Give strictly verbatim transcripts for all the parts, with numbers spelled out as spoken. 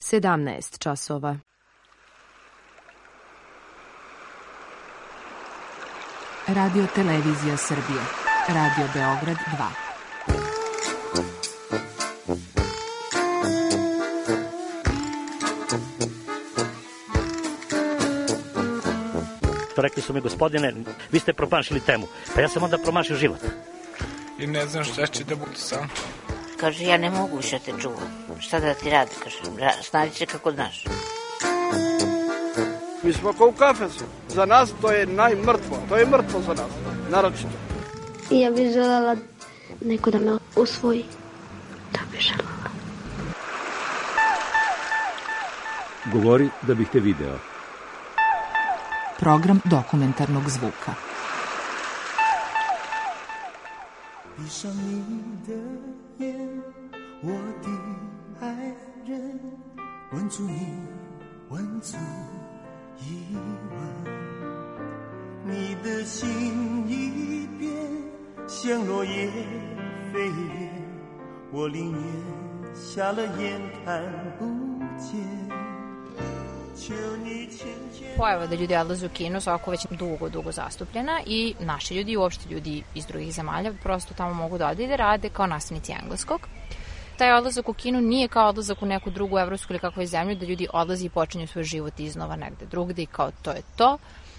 sedamnaest časova. Radio Televizija Srbije. Radio Beograd dva. Rekli su mi, gospodine, vi ste promašili temu. Pa ja sam onda promašio život. I ne znam šta će da bude sam. Kaže, ja ne mogu više te čuvam. Šta da ti radi? Kaže, snađi se kako znaš. Mi smo kao u kafesu. Za nas to je najmrtvo. To je mrtvo za nas. Naročito. Ja bih želela neko da me usvoji. Da bih želela. Govori da bih te video. Program dokumentarnog zvuka. 闭上你的眼，我的爱人，吻住你，吻住一吻，你的心一变，像落叶飞远，我宁愿瞎了眼看不见。 Pojava da ljudi odlaze u kino svako već dugo, dugo zastupljena i naši ljudi i uopšte ljudi iz drugih zemalja prosto tamo mogu da ode i da rade kao nastavnici engleskog. Taj odlazak u kino nije kao odlazak u neku drugu evropsku ili kakvu je zemlju da ljudi odlaze i počinju svoj život iznova negde drugde i kao to je to,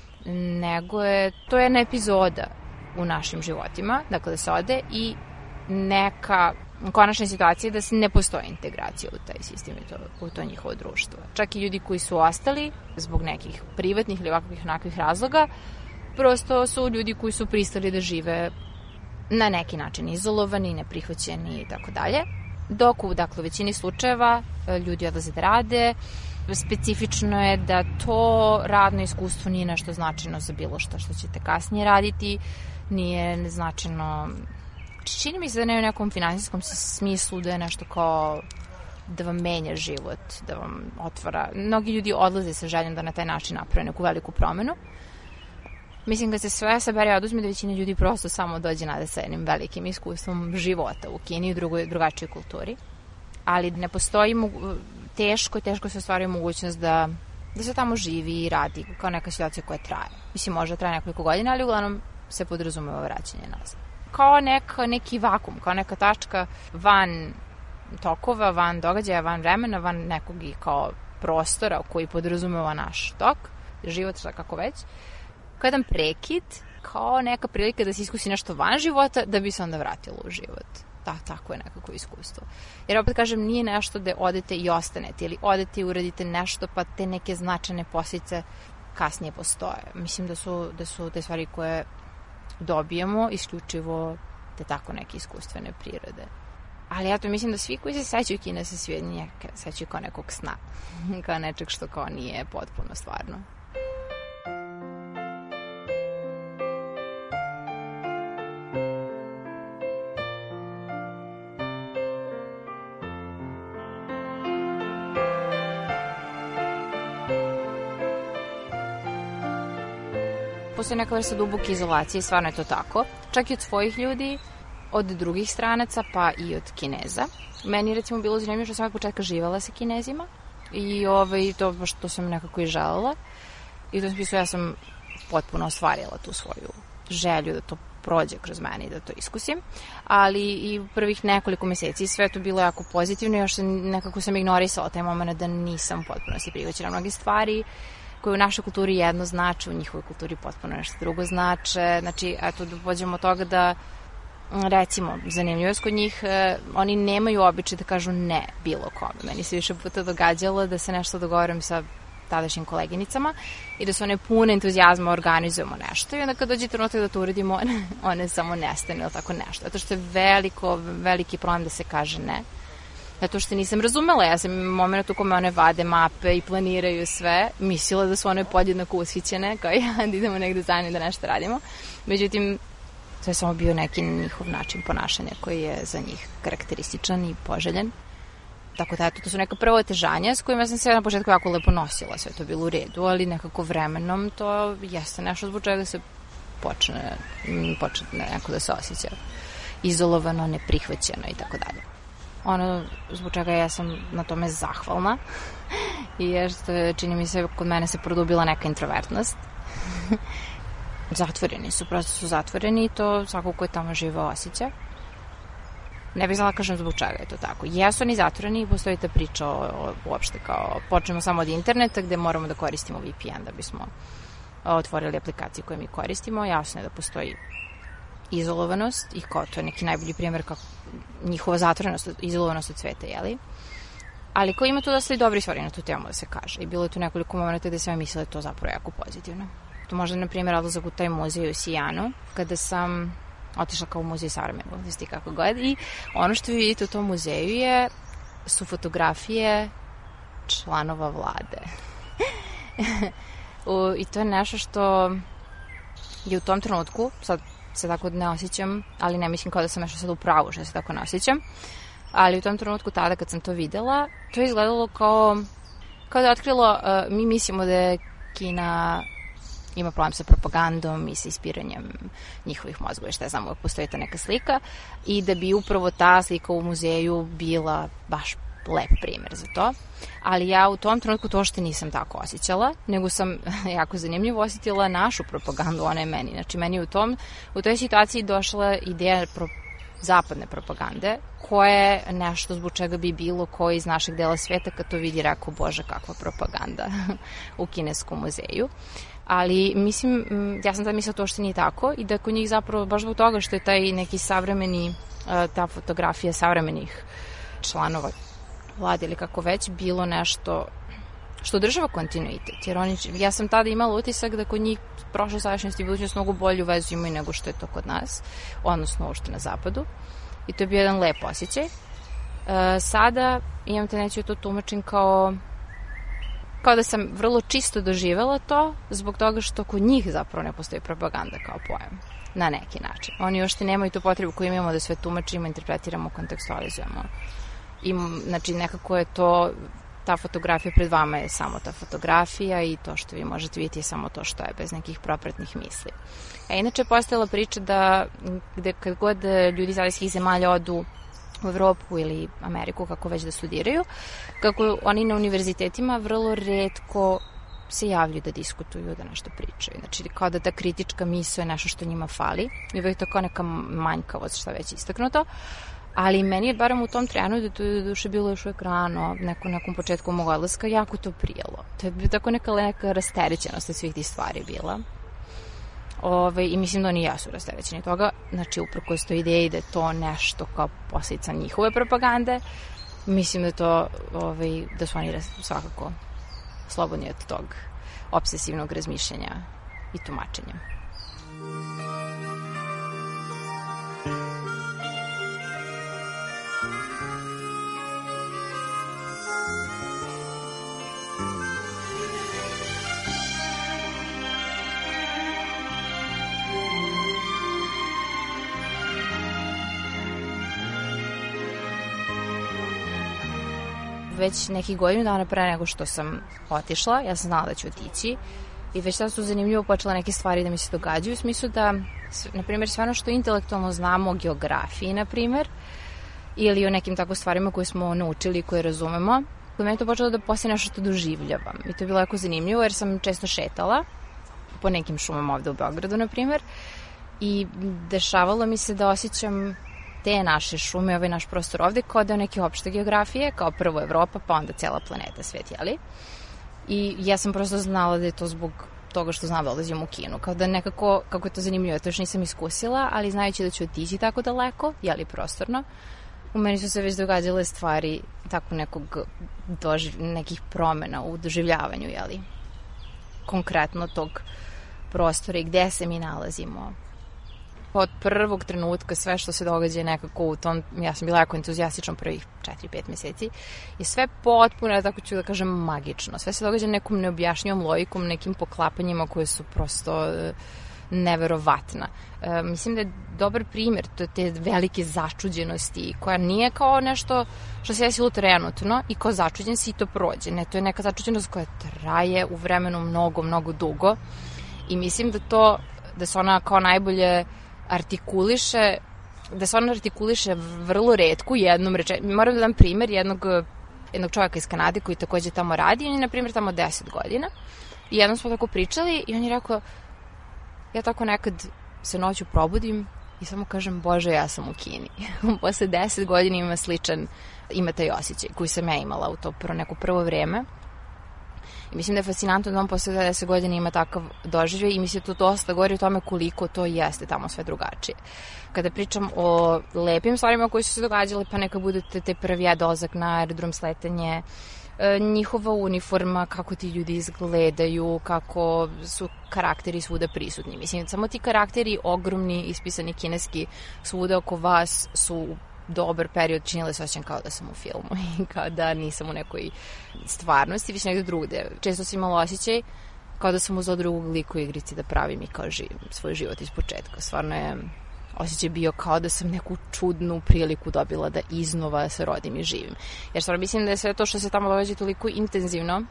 nego je to je jedna epizoda u našim životima, dakle da se ode i neka konačna situacija je da se ne postoji integracija u taj sistem i to, u to njihovo društvo. Čak i ljudi koji su ostali zbog nekih privatnih ili ovakvih onakvih razloga, prosto su ljudi koji su pristali da žive na neki način izolovani, neprihvaćeni i tako dalje. Dok u dakle, većini slučajeva ljudi odlaze da rade, specifično je da to radno iskustvo nije nešto značajno za bilo što što ćete kasnije raditi, nije značajno. Čini mi se da ne u nekom finansijskom smislu da je nešto kao da vam menja život, da vam otvara. Mnogi ljudi odlaze sa željom da na taj način naprave neku veliku promenu. Mislim kad se sve sabere oduzme da većina ljudi prosto samo dođe nade sa jednim velikim iskustvom života u Kini i drugoj, drugačoj kulturi. Ali ne postoji mogu, teško, teško se ostvaruje mogućnost da, da se tamo živi i radi kao neka situacija koja traje. Mislim možda traje nekoliko godina, ali uglavnom se podrazumeva vraćanje nazad. Kao neka, neki vakum, kao neka tačka van tokova, van događaja, van vremena, van nekog i kao prostora koji podrazumeva naš tok, život, šta kako već. Kao jedan prekid, kao neka prilika da se iskusi nešto van života da bi se onda vratilo u život. Da, tako je nekako iskustvo. Jer opet kažem, nije nešto da odete i ostanete ili odete i uradite nešto pa te neke značajne posljedice kasnije postoje. Mislim da su, da su te stvari koje dobijemo isključivo te tako neke iskustvene prirode. Ali ja to mislim da svi koji se sećaju Kine se svi njeka sećaju kao nekog sna. Kao nečeg što kao nije potpuno stvarno. Postoji neka vrsta duboke izolacije, stvarno je to tako. Čak i od svojih ljudi, od drugih stranaca, pa i od Kineza. Meni recimo bilo zanimljivo što sam od početka živala sa Kinezima i ovaj, to baš to sam nekako i želela. I u tom smislu ja sam potpuno ostvarila tu svoju želju da to prođe kroz mene i da to iskusim. Ali i u prvih nekoliko meseci sve to bilo jako pozitivno, još nekako sam ignorisala taj moment da nisam potpuno si prihvaćala mnoge stvari koje u našoj kulturi jedno znače, u njihovoj kulturi potpuno nešto drugo znače. Znači, eto, da pođemo od toga da, recimo, zanimljivost kod njih, eh, oni nemaju običaj da kažu ne bilo kome. Meni se više puta događalo da se nešto dogovorim sa tadašnjim koleginicama i da su one pune entuzijazma organizujemo nešto i onda kad dođe trenutak da to uradimo, one, one samo nestane ili tako nešto. Zato što je veliko, veliki problem da se kaže ne. Zato što nisam razumela, ja sam u momentu u kome one vade mape i planiraju sve, mislila da su one podjednako ushićene, kao ja, da idemo negde zajedno da nešto radimo. Međutim, to je samo bio neki njihov način ponašanja koji je za njih karakterističan i poželjen. Tako da, eto, to su neka prvo otežanja s kojima sam se na početku jako lepo nosila, sve to bilo u redu, ali nekako vremenom to jeste nešto zbog čega se počne, počne neko da se osjeća izolovano, neprihvaćeno i tako dalje. ono zbog čega ja sam na tome zahvalna i je što je, čini mi se, kod mene se produbila neka introvertnost. Zatvoreni su, prosto su zatvoreni i to svako ko je tamo živo osjeća. Ne bih znala kažem zbog čega je to tako. Jesu oni zatvoreni i postoji ta priča o, o, uopšte kao počnemo samo od interneta gde moramo da koristimo V P N da bismo otvorili aplikacije koje mi koristimo. Jasno je da postoji izolovanost i kao to je neki najbolji primjer kako njihova zatvorenost, izolovanost od sveta, jeli? Ali ko ima tu dosta i dobri stvari na tu temu da se kaže. I bilo je tu nekoliko momenta gde sam mislila da to zapravo jako pozitivno. To možda, na primjer, odlazak u taj muzej u Sijanu, kada sam otišla kao u muzej savremene umetnosti, kako god, i ono što vi vidite u tom muzeju je, su fotografije članova vlade. u, I to je nešto što je u tom trenutku, sad se tako ne osjećam, ali ne mislim kao da sam nešto sad u pravu što se tako ne osjećam, ali u tom trenutku tada kad sam to videla, to je izgledalo kao, kao da je otkrilo, uh, mi mislimo da je Kina ima problem sa propagandom i sa ispiranjem njihovih mozgova, šta je znam, uvek postoji ta neka slika i da bi upravo ta slika u muzeju bila baš lep primjer za to, ali ja u tom trenutku to što nisam tako osjećala, nego sam jako zanimljivo osjetila našu propagandu, ona je meni, znači meni je u, tom, u toj situaciji došla ideja pro, zapadne propagande, koja je nešto zbog čega bi bilo koji iz našeg dela sveta kad to vidi rekao, bože kakva propaganda u kineskom muzeju. Ali mislim, ja sam da mislila to što nije tako i da kod njih zapravo baš zbog toga što je taj neki savremeni, ta fotografija savremenih članova vlade ili kako već, bilo nešto što održava kontinuitet. Jer oni, ja sam tada imala utisak da kod njih prošla sadašnjost i budućnost mnogo bolju vezu imaju nego što je to kod nas, odnosno uopšte na zapadu. I to je bio jedan lep osjećaj. E, sada imam tendenciju to tumačim kao kao da sam vrlo čisto doživela to zbog toga što kod njih zapravo ne postoji propaganda kao pojam. Na neki način. Oni još nemaju tu potrebu koju imamo da sve tumačimo, interpretiramo, kontekstualizujemo. I, znači, nekako je to, ta fotografija pred vama je samo ta fotografija i to što vi možete vidjeti je samo to što je, bez nekih propratnih misli. A inače je postojala priča da gde kad god ljudi iz azijskih zemalja odu u Evropu ili Ameriku, kako već da studiraju, kako oni na univerzitetima vrlo retko se javljaju da diskutuju, da nešto pričaju. Znači, kao da ta kritička misao je nešto što njima fali. I uvijek to kao neka manjkavost, što već istaknuto. Ali meni je, barem u tom trenu, da to je duše bilo još uvijek rano, neko, nekom početku mog odlaska, jako to prijelo. To je tako neka, neka rasterećenost od svih tih stvari bila. Ove, I mislim da oni jesu rasterećeni toga. Znači, uprkos toj ideji da je to nešto kao posljedica njihove propagande, mislim da to, ove, da su oni svakako slobodni od tog obsesivnog razmišljanja i tumačenja. Već nekih godinu dana pre nego što sam otišla, ja sam znala da ću otići i već tada su zanimljivo počela neke stvari da mi se događaju u smislu da, na primjer, sve ono što intelektualno znamo o geografiji, na primjer, ili o nekim tako stvarima koje smo naučili i koje razumemo, kod mene je to počelo da postane nešto što doživljavam. I to je bilo jako zanimljivo jer sam često šetala po nekim šumama ovde u Beogradu, na primjer, i dešavalo mi se da osjećam te naše šume, ovaj naš prostor ovde, kao da je neke opšte geografije, kao prvo Evropa, pa onda cela planeta, svet, jeli? I ja sam prosto znala da je to zbog toga što znam da odlazim u Kinu, kao da nekako, kako je to zanimljivo, to još nisam iskusila, ali znajući da ću otići tako daleko, jeli prostorno, u meni su se već događale stvari tako nekog doživ, nekih promena u doživljavanju, jeli? Konkretno tog prostora i gde se mi nalazimo. Od prvog trenutka sve što se događa nekako u tom, ja sam bila jako entuzijastična prvih četiri pet meseci i sve potpuno, tako ću da kažem, magično. Sve se događa nekom neobjašnjivom logikom, nekim poklapanjima koje su prosto e, neverovatna. E, mislim da je dobar primjer to te velike začuđenosti koja nije kao nešto što se desilo trenutno i kao začuđen si i to prođe. Ne, to je neka začuđenost koja traje u vremenu mnogo, mnogo dugo i mislim da to, da se ona kao najbolje artikuliše da se ona artikuliše vrlo retku jednom rečenicom. Moram da dam primer jednog, jednog čovjeka iz Kanade koji takođe tamo radi. On je, na primjer, tamo deset godina. I jednom smo tako pričali i on je rekao, ja tako nekad se noću probudim i samo kažem, Bože, ja sam u Kini. On posle deset godina ima sličan, ima taj osjećaj koji sam ja imala u to prvo, neko prvo vreme. I mislim da je fascinantno da on posle deset godina ima takav doživljaj i mislim da to dosta govori o tome koliko to jeste tamo sve drugačije. Kada pričam o lepim stvarima koji su se događale, pa neka budete te prvi dolazak na aerodrom, sletanje, njihova uniforma, kako ti ljudi izgledaju, kako su karakteri svuda prisutni. Mislim, samo ti karakteri ogromni, ispisani kineski svuda oko vas su dobar period činile se osjećam kao da sam u filmu i kao da nisam u nekoj stvarnosti, već negde drugde. Često sam imala osjećaj kao da sam uzela drugog liku u igrici da pravim i kao živim svoj život iz početka. Stvarno je osjećaj bio kao da sam neku čudnu priliku dobila da iznova se rodim i živim. Jer stvarno mislim da je sve to što se tamo događa toliko intenzivno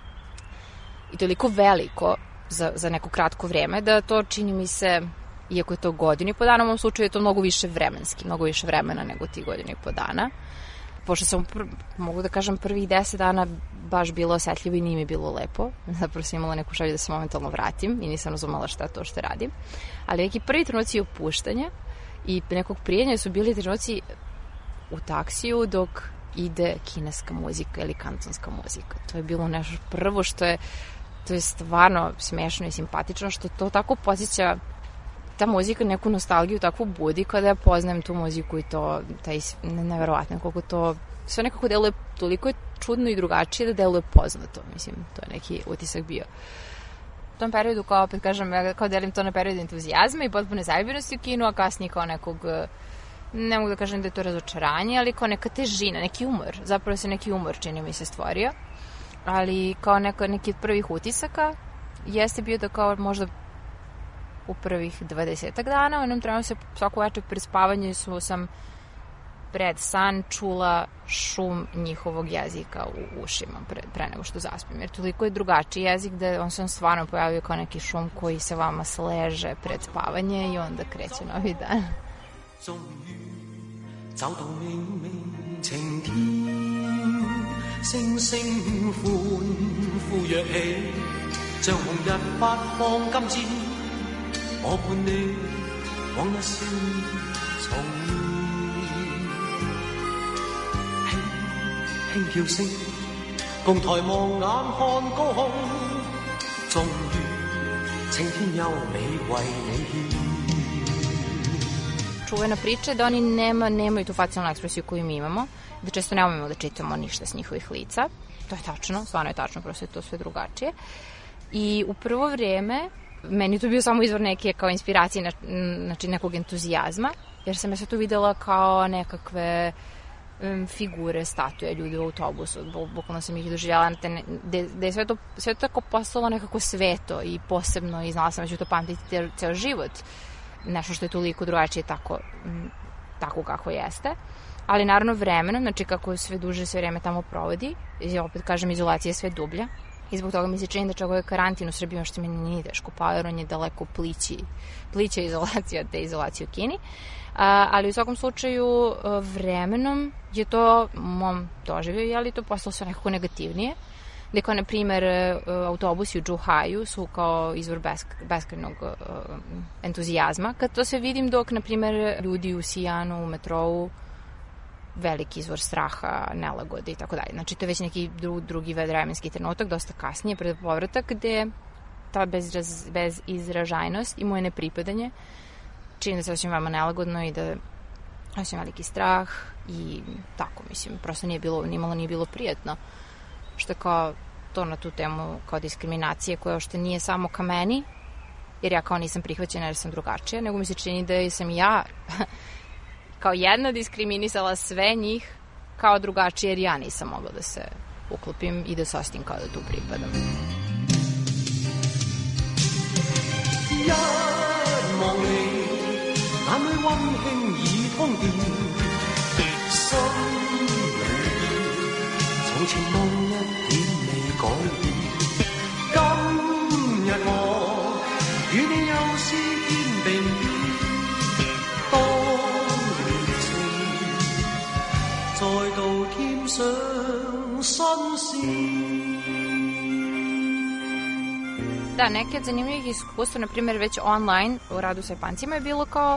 i toliko veliko za, za neko kratko vreme da to čini mi se, iako je to godinu i po dana, u mom slučaju je to mnogo više vremenski, mnogo više vremena nego ti godinu i po dana. Pošto sam, pr mogu da kažem, prvih deset dana baš bilo osetljivo i nije mi bilo lepo. Zapravo sam imala neku želju da se momentalno vratim i nisam razumela šta to što radim. Ali neki prvi trenuci opuštanja i nekog prijanja su bili trenuci u taksiju dok ide kineska muzika ili kantonska muzika. To je bilo nešto prvo što je, to je stvarno smešno i simpatično, što to tako podsjeća, ta muzika neku nostalgiju takvu budi kada ja poznajem tu muziku i to, taj, neverovatno koliko to, sve nekako deluje, toliko je čudno i drugačije da deluje poznato, mislim, to je neki utisak bio. U tom periodu, kao opet kažem, ja kao delim to na period entuzijazma i potpune zaljubljenosti u kinu, a kasnije kao nekog, ne mogu da kažem da je to razočaranje, ali kao neka težina, neki umor, zapravo se neki umor čini mi se stvorio, ali kao neka, neki od prvih utisaka jeste bio da kao možda u prvih dvadesetak dana, u jednom trenutku se svako večer pred spavanje su sam pred san čula šum njihovog jezika u ušima pre, pre nego što zaspim, jer toliko je drugačiji jezik da on se stvarno pojavio kao neki šum koji se vama sleže pred spavanje i onda kreće novi dan.我伴你往日笑重現，輕輕叫聲，共抬望眼看高空，終於青天優美為你獻。Čuvena priča je da oni nema, nemaju tu facijalnu ekspresiju koju mi imamo, da često ne umemo da čitamo ništa s njihovih lica. To je tačno, stvarno je tačno, prosto je to sve drugačije. I u prvo vreme meni to bio samo izvor neke kao inspiracije, znači nekog entuzijazma, jer sam ja sve to videla kao nekakve um, figure, statue, ljudi u autobusu, bukvalno sam ih doživjela, da je sve to, sve to tako postalo nekako sveto i posebno i znala sam da ću to pamtiti ceo život, nešto što je toliko drugačije tako, um, tako kako jeste. Ali naravno vremenom, znači kako sve duže sve vreme tamo provodi, i opet kažem, izolacija je sve dublja. I zbog toga mi se čini da čak ovaj karantin u Srbiji što mi nije teško, pa jer on je daleko plići, plića izolacija od te izolacije u Kini. A, ali u svakom slučaju vremenom je to u mom doživljaju, ali to postalo sve nekako negativnije. Da kao, na primer, autobusi u Zhuhaju su kao izvor besk, beskrajnog uh, entuzijazma. Kad to sve vidim dok, na primer, ljudi u Sijanu, u metrou, veliki izvor straha, nelagode i tako dalje. Znači, to je već neki dru, drugi vremenski trenutak, dosta kasnije, pred povratak, gde ta bezraz, bezizražajnost i moje nepripadanje čini da se osjećam veoma nelagodno i da osjećam veliki strah i tako, mislim, prosto nije bilo, nimalo nije bilo prijatno. Što je kao to na tu temu kao diskriminacije koja ošte nije samo ka meni, jer ja kao nisam prihvaćena jer sam drugačija, nego mi se čini da sam ja kao jedna diskriminisala sve njih kao drugačije, jer ja nisam mogla da se uklopim i da se ostim kao da tu pripadam. Ja望你眼裏溫馨已通電心裏從前夢一點未改變今日我與你又是肩並肩當 Da, neke od zanimljivih iskustva, na primjer već online u radu sa Japancima je bilo kao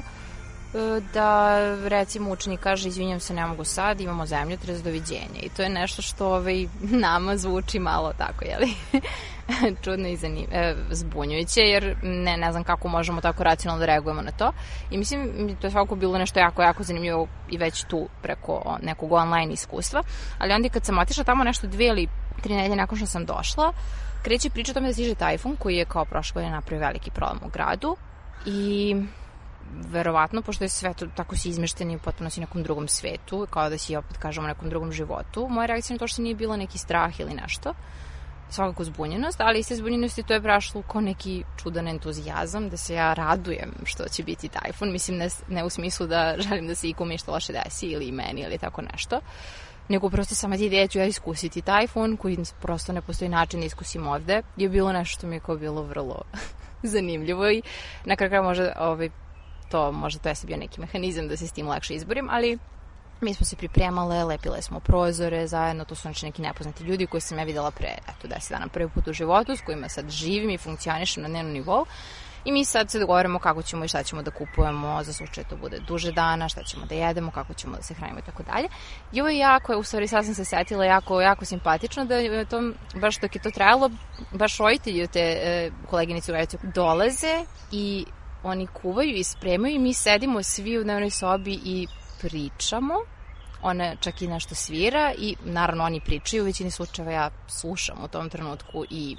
da recimo učenik kaže izvinjam se, ne mogu sad, imamo zemljotres, doviđenja. I to je nešto što ovaj, nama zvuči malo tako, jeli? čudno i zanim, e, zbunjujuće, jer ne, ne znam kako možemo tako racionalno da reagujemo na to. I mislim, to je svakako bilo nešto jako, jako zanimljivo i već tu preko nekog online iskustva. Ali onda kad sam otišla tamo nešto dve ili tri nedelje nakon što sam došla, kreće priča o tome da stiže tajfun koji je kao prošle godine napravio veliki problem u gradu i verovatno, pošto je sve to tako si izmešteni potpuno si nekom drugom svetu, kao da si opet kažemo nekom drugom životu. Moja reakcija na to što nije bilo neki strah ili nešto, svakako zbunjenost, ali iste zbunjenosti to je prašlo kao neki čudan entuzijazam, da se ja radujem što će biti tajfun, mislim ne, ne u smislu da želim da se ikome ništa loše desi ili meni ili tako nešto, nego prosto sama ti ideja ću ja iskusiti tajfun koji prosto ne postoji način da iskusim ovde, je bilo nešto što mi je kao bilo vrlo zanimljivo i na kraju možda ovaj, to možda to je bio neki mehanizam da se s tim lakše izborim, ali mi smo se pripremale, lepile smo prozore zajedno, to su znači neki nepoznati ljudi koje sam ja videla pre, eto, deset dana prvi put u životu, s kojima sad živim i funkcionišem na dnevnom nivou. I mi sad se dogovorimo kako ćemo i šta ćemo da kupujemo za slučaj to bude duže dana, šta ćemo da jedemo, kako ćemo da se hranimo i tako dalje. I ovo je jako, u stvari sad sam se setila, jako, jako simpatično da je to, baš dok je to trajalo, baš roditelji od te e, koleginice u radicu dolaze i oni kuvaju i spremaju i mi sedimo svi u dnevnoj sobi i pričamo. Ona čak i nešto svira i naravno oni pričaju, u većini slučajeva ja slušam u tom trenutku i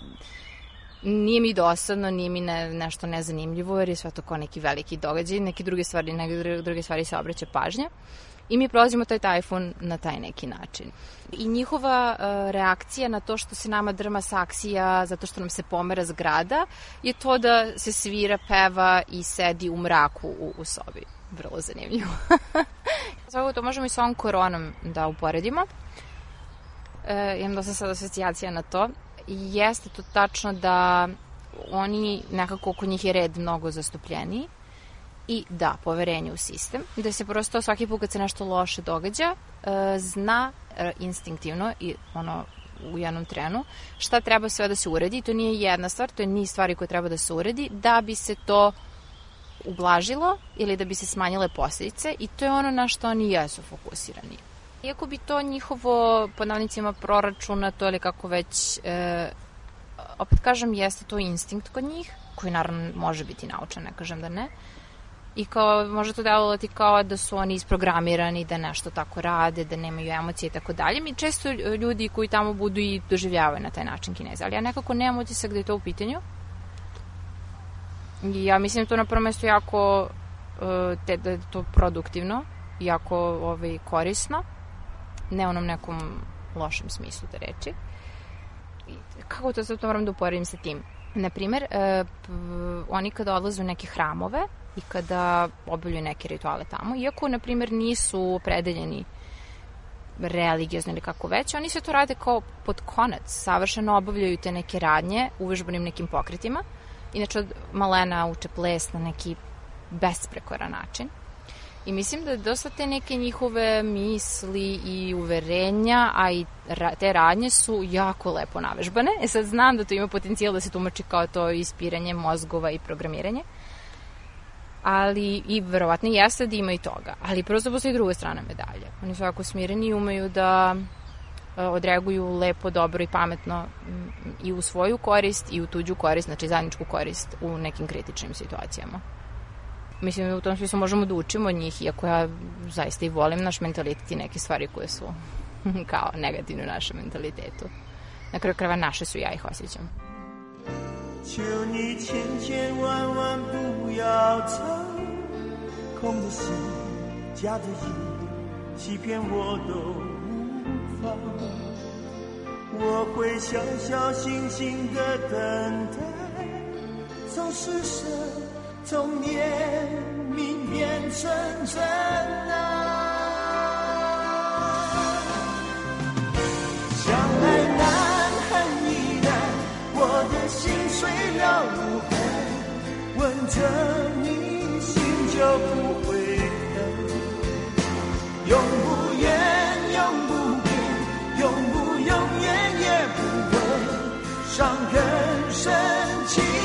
nije mi dosadno, nije mi ne, nešto nezanimljivo jer je sve to kao neki veliki događaj, neke druge stvari, neke druge stvari se obraća pažnja i mi prolazimo taj tajfun na taj neki način. I njihova uh, reakcija na to što se nama drma saksija zato što nam se pomera zgrada je to da se svira, peva i sedi u mraku u, u sobi. Vrlo zanimljivo. Svakako to možemo i s ovom koronom da uporedimo. E, imam dosta sad asocijacija na to. Jeste to tačno da oni nekako oko njih je red mnogo zastupljeniji i da, poverenje u sistem, da se prosto svaki put kad se nešto loše događa, e, zna e, instinktivno i ono u jednom trenu šta treba sve da se uredi. To nije jedna stvar, to je niz stvari koje treba da se uredi da bi se to ublažilo ili da bi se smanjile posljedice i to je ono na što oni jesu fokusirani. Iako bi to njihovo, po navodnicima, proračunato ili kako već, e, opet kažem, jeste to instinkt kod njih, koji naravno može biti naučan, ne kažem da ne. I kao, može to delovati kao da su oni isprogramirani, da nešto tako rade, da nemaju emocije i tako dalje. Mi često ljudi koji tamo budu i doživljavaju na taj način Kineza, ali ja nekako nemam utisak da je to u pitanju. I ja mislim da to na prvom mjestu jako, te, da je to produktivno, jako ovaj, korisno, ne u onom nekom lošem smislu te reči. I kako to sad to moram da uporedim sa tim? Naprimer, e, p, oni kada odlaze u neke hramove i kada obavljaju neke rituale tamo, iako, na primjer, nisu opredeljeni religiozno ili kako već, oni se to rade kao pod konac, savršeno obavljaju te neke radnje uvežbanim nekim pokretima. Inače, od malena uče ples na neki besprekoran način. I mislim da dosta te neke njihove misli i uverenja, a i ra- te radnje su jako lepo navežbane. E sad znam da to ima potencijal da se tumači kao to ispiranje mozgova i programiranje. Ali i verovatno jeste da ima i toga. Ali prosto postoji druga strana medalje. Oni su jako smireni i umeju da odreaguju lepo, dobro i pametno i u svoju korist i u tuđu korist, znači zajedničku korist u nekim kritičnim situacijama. Mislim da u tom smislu možemo da učimo od njih, iako ja zaista i volim naš mentalitet i neke stvari koje su kao negativne u našem mentalitetu. Na kraju krajeva naše su, ja ih osjećam. 求你千千万万不要走，空的心，假的意，欺骗我都无法。我会小小心心的等待，从施舍，从怜悯变成真爱。相爱难，恨亦难，我的心碎了无痕，吻着你心就不会疼，永不言，永不变，永不永远也不问，伤更深情。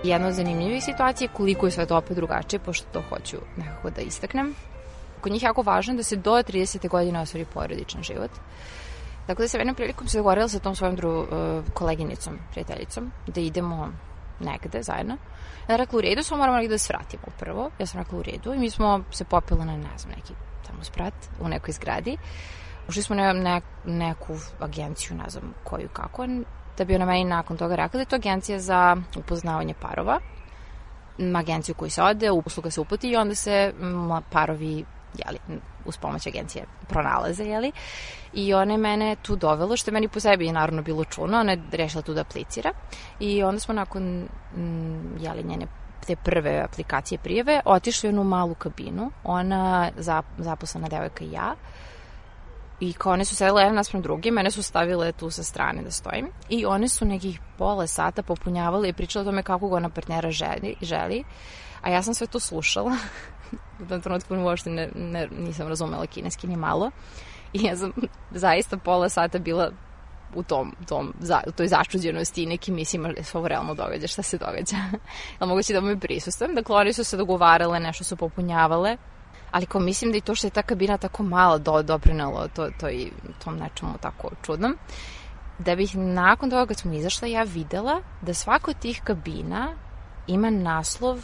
Jedna od zanimljivih situacija je koliko je sve to opet drugačije, pošto to hoću nekako da istaknem. Kod njih je jako važno da se do tridesete godine ostvari porodičan život. Tako da se jednom prilikom se dogovorila sa tom svojom dru, uh, koleginicom, prijateljicom, da idemo negde zajedno. Ja rekla u redu, samo moramo negde da svratimo prvo. Ja sam rekla u redu i mi smo se popili na, ne znam, neki tamo sprat u nekoj zgradi. Ušli smo na ne, neku agenciju, ne znam koju kako, da bi ona meni nakon toga rekla da je to agencija za upoznavanje parova. Agenciju koju se ode, usluga se uputi i onda se m, parovi, jeli, uz pomoć agencije pronalaze, jeli. I ona je mene tu dovela, što je meni po sebi naravno bilo čudno, ona je rešila tu da aplicira. I onda smo nakon, m, jeli, njene te prve aplikacije prijave, otišli u jednu malu kabinu, ona zaposlena devojka i ja. I kao one su sedele jedna naspram druge, mene su stavile tu sa strane da stojim i one su nekih pola sata popunjavale i pričale o tome kako ga ona partnera želi, želi, a ja sam sve to slušala. U tom trenutku uopšte ne, ne, nisam razumela kineski ni malo i ja sam zaista pola sata bila u tom, tom, u toj začuđenosti i nekim mislima da se ovo realno događa, šta se događa. Ali moguće da me prisustujem. Dakle, one su se dogovarale, nešto su popunjavale, ali kao mislim da i to što je ta kabina tako malo do, doprinalo to, to i tom nečemu tako čudnom, da bih nakon toga kad smo izašla ja videla da svako od tih kabina ima naslov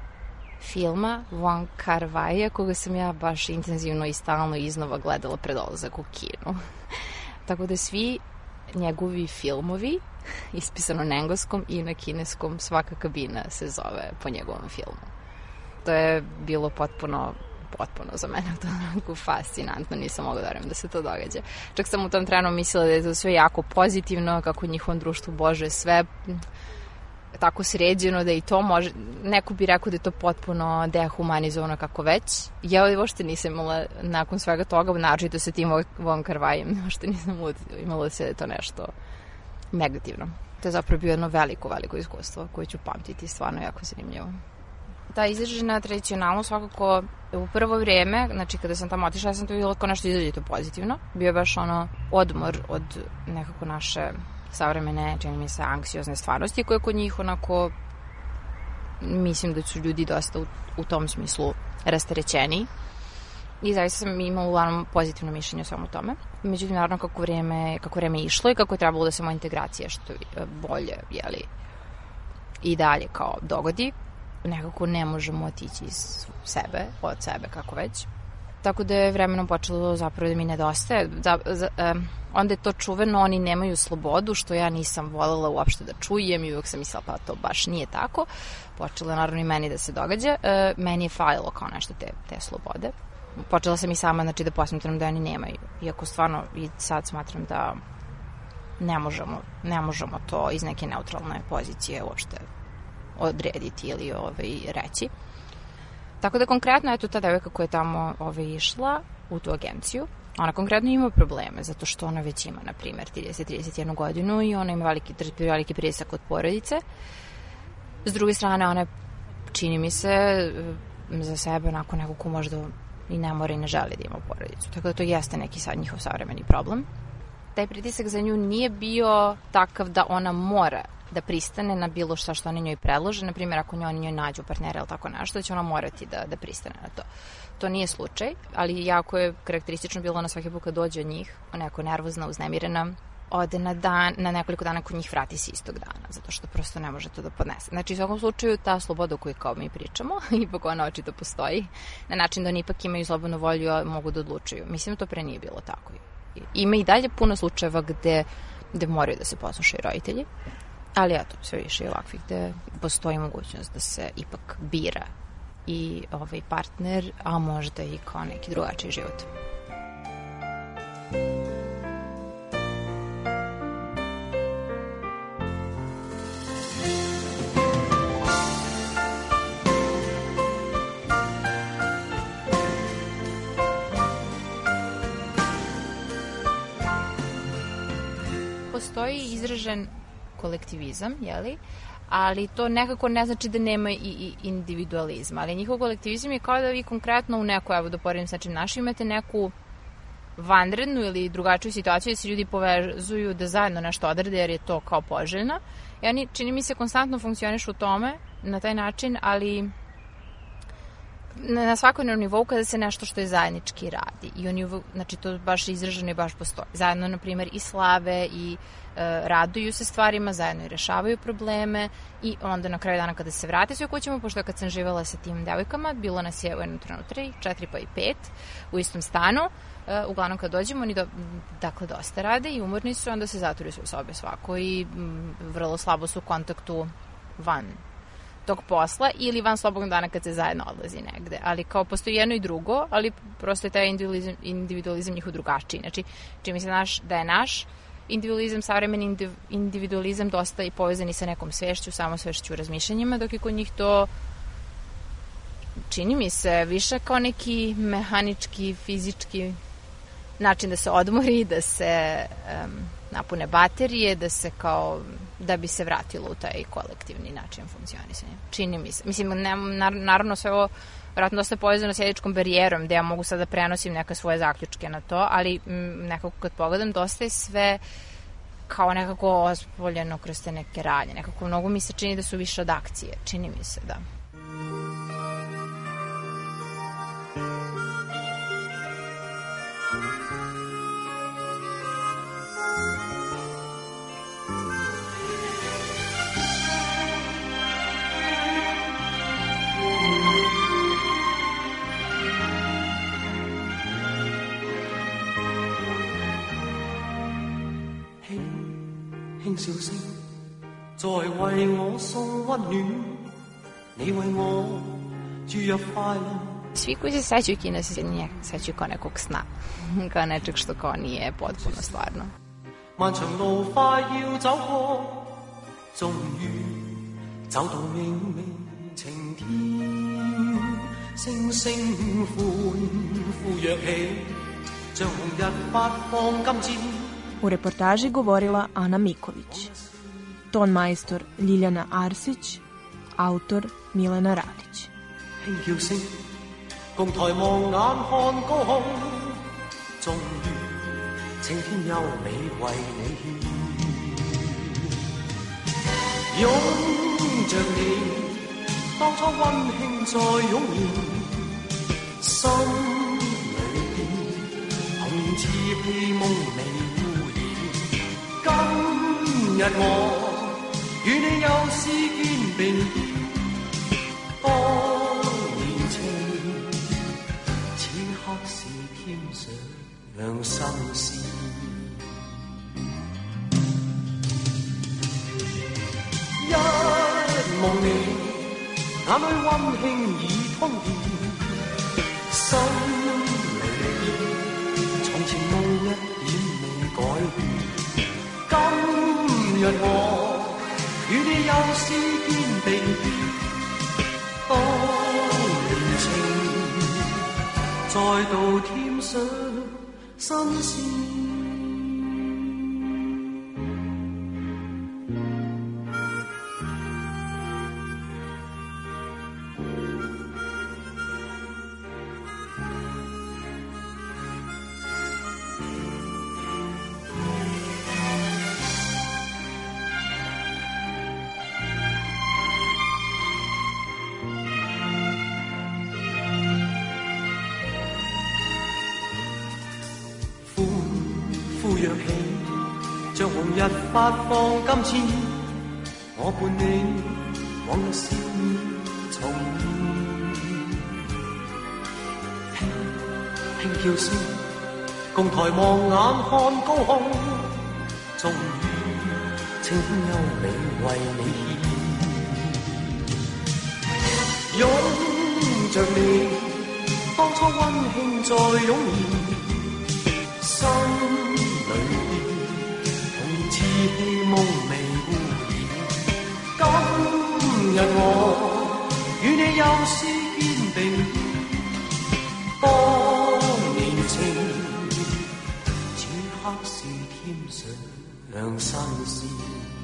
filma Wong Kar-waja, koga sam ja baš intenzivno i stalno iznova gledala pred odlazak u kinu. Tako da svi njegovi filmovi, ispisano na engleskom i na kineskom, svaka kabina se zove po njegovom filmu. To je bilo potpuno potpuno za mene to onako fascinantno, nisam mogla da verujem da se to događa. Čak sam u tom trenu mislila da je to sve jako pozitivno, kako u njihovom društvu Bože sve tako sređeno da i to može, neko bi rekao da je to potpuno dehumanizovano kako već. Ja uopšte nisam imala nakon svega toga, naročito sa tim Wong Kar-wajem, uopšte nisam imala da se da je to nešto negativno. To je zapravo bio jedno veliko, veliko iskustvo koje ću pamtiti, stvarno jako zanimljivo. Ta izražena tradicionalnost svakako u prvo vrijeme, znači kada sam tamo otišla, ja sam to vidjela kao nešto izrazito pozitivno. Bio je baš ono odmor od nekako naše savremene, čini mi se, anksiozne stvarnosti koje kod njih onako mislim da su ljudi dosta u, u tom smislu rasterećeni. I zaista sam imala uglavnom pozitivno mišljenje o svemu tome. Međutim, naravno, kako vrijeme, kako vrijeme išlo i kako je trebalo da se moja integracija što bolje, jeli, i dalje kao dogodi, nekako ne možemo otići iz sebe, od sebe, kako već. Tako da je vremenom počelo zapravo da mi nedostaje. Za, za, um, onda je to čuveno, oni nemaju slobodu, što ja nisam voljela uopšte da čujem i uvijek sam mislila pa to baš nije tako. Počelo je naravno i meni da se događa. Uh, meni je falilo kao nešto te, te slobode. Počela sam i sama, znači, da posmatram da oni nemaju. Iako stvarno i sad smatram da ne možemo, ne možemo to iz neke neutralne pozicije uopšte odrediti ili ovaj, reći. Tako da konkretno, eto, ta devojka koja je tamo ovaj, išla u tu agenciju, ona konkretno ima probleme, zato što ona već ima, na primjer, trideset do trideset jedna godinu i ona ima veliki, veliki pritisak od porodice. S druge strane, ona čini mi se za sebe onako neko ko možda i ne mora i ne želi da ima porodicu. Tako da to jeste neki sad njihov savremeni problem. Taj pritisak za nju nije bio takav da ona mora da pristane na bilo šta što oni njoj predlože. Na primjer, ako oni njoj nađu partnera ili tako nešto, da će ona morati da, da pristane na to. To nije slučaj, ali jako je karakteristično bilo na svaki put kad dođe od njih, onako nervozna, uznemirena, ode na dan, na nekoliko dana kod njih vrati se istog dana, zato što prosto ne može to da podnese. Znači, u svakom slučaju, ta sloboda o kojoj kao mi pričamo, ipak ona očito postoji, na način da oni ipak imaju slobodnu volju, a mogu da odlučuju. Mislim da to pre nije bilo tako. Ima i dalje puno slučajeva gde, gde moraju da se poslušaju roditelji, ali eto, sve više je ovakvih gde postoji mogućnost da se ipak bira i ovaj partner, a možda i kao neki drugačiji život. Postoji izražen kolektivizam, jeli? Ali to nekako ne znači da nema i, i individualizma. Ali njihov kolektivizam je kao da vi konkretno u neku, evo da poredim, znači naši imate neku vanrednu ili drugačiju situaciju, da se ljudi povezuju da zajedno nešto odrade jer je to kao poželjno. I oni, čini mi se, konstantno funkcionišu u tome, na taj način, ali na svakodnevnom nivou kada se nešto što je zajednički radi. I oni, znači, to baš izraženo i baš postoji. Zajedno, na primjer, i slave i e, raduju se stvarima, zajedno i rešavaju probleme i onda na kraju dana kada se vrate sve kućama, pošto kad sam živjela sa tim devojkama, bilo nas je u jednom trenutku tri, četiri pa i pet u istom stanu. E, uglavnom kad dođemo, oni do, dakle dosta rade i umorni su, onda se zatvoriju sve sobe svako i m, vrlo slabo su u kontaktu van tog posla ili van slobodnog dana kad se zajedno odlazi negde. Ali kao postoji jedno i drugo, ali prosto je taj individualizam, individualizam njihov drugačiji. Znači, čini mi se naš, da je naš individualizam, savremeni individualizam dosta i povezani sa nekom svešću, samo svešću razmišljanjima, dok je kod njih to čini mi se više kao neki mehanički, fizički način da se odmori, da se um, napune baterije, da se kao da bi se vratilo u taj kolektivni način funkcionisanja. Čini mi se. Mislim, ne, naravno sve ovo vjerojatno dosta povezano s etičkom barijerom, gde ja mogu sada da prenosim neke svoje zaključke na to, ali m, nekako kad pogledam, dosta je sve kao nekako ospoljeno kroz te neke radnje. Nekako mnogo mi se čini da su više od akcije. Čini mi se, da. 笑聲在為我送溫暖，你為我注入快樂. Svi koji se sećaju Kine se nje sećaju kao nekog sna, kao nečeg što kao nije potpuno stvarno. 漫長路快要走過，終於走到明媚晴天，星星歡呼躍起，像紅日發放金箭. U reportaži govorila Ana Miković. Ton majstor Ljiljana Arsić, autor Milena Radić. 輕叫聲，共抬望眼看高空，終於青天優美為你獻，擁着你，當初溫馨再湧現，心裏邊紅似希夢未。今日我與你又是肩並肩，當年情，此刻是添上新鮮。一望你，眼裏溫馨已通電，心裏邊從前夢一點未改變。今日我與你又是肩並肩，當年情再度添上新鮮。發放金錢，我伴你往日笑面重現，輕輕叫聲，共抬望眼看高空，終於青天優美為你獻，擁着你，當初溫馨再湧現，心裏希望未污染，今日我與你又是肩並肩，當年情，此刻是添上新鮮。